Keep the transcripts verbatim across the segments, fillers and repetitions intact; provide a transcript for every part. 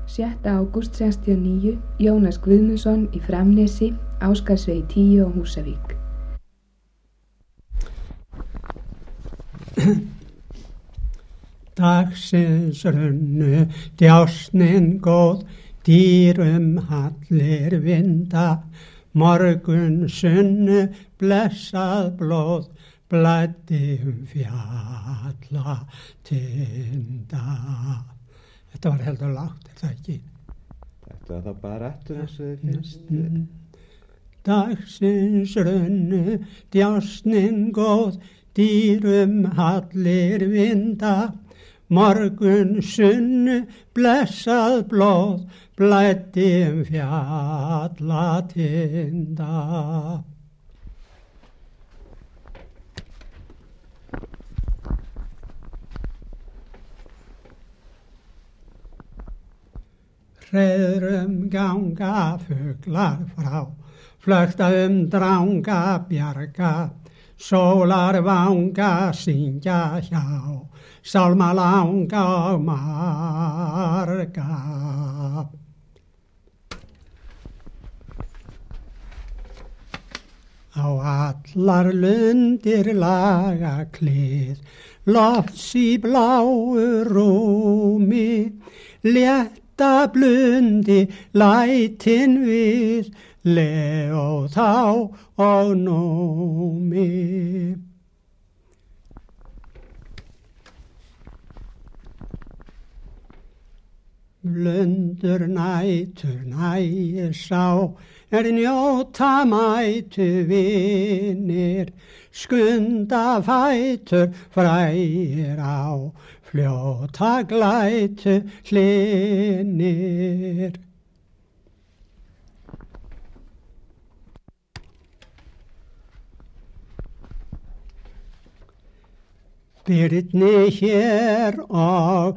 sjötta ágúst sextíu og níu, Jónas Guðmundsson í Framnesi, Ásgarðsvegi tíu á Húsavík. Dagsins runnu, djásnin góð, dýrum hallir vinda, morgun sunnu, blessað blóð, blæddi um fjalla tinda. Þetta var heldur lágt, er það ekki? Þetta var þá bara eftir þess að þið finnst. Dagsins runnu, djásnin góð, dýrum hallir vinda, morgun sunnu, blessað blóð, blæddi um fjalla tinda. Hreiðrum ganga fuglar frá, flökta um dranga bjarga, sólar vanga syngja hjá, sálma langa og marga. Á allar lundir laga klið, lofts í bláu rúmi, létta blundi lætin við, leo þá og númi. Blundur nætur nægir sá, er njóta mætu vinir, skunda fætur frægir á, fljóta glætu hlinir. Birni hér og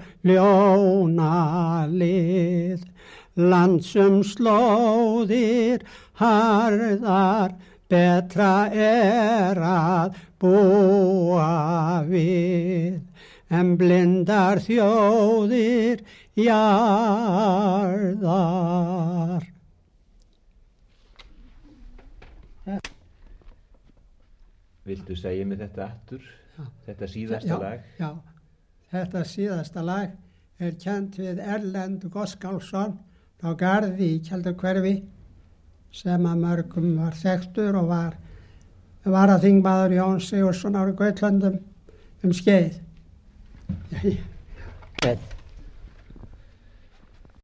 ljónalið, landsum slóðir harðar, betra er að búa við, en blindar þjóðir jarðar. Viltu segja mér þetta aftur? Þetta síðasta já, lag? Já, þetta síðasta lag er kennt við Erlend Gottskálksson á Garði í Kjaldakverfi, sem að mörgum var þekktur og var varaþingmaður Jón Sigurðssonar á Gautlöndum um skeið. Já, já.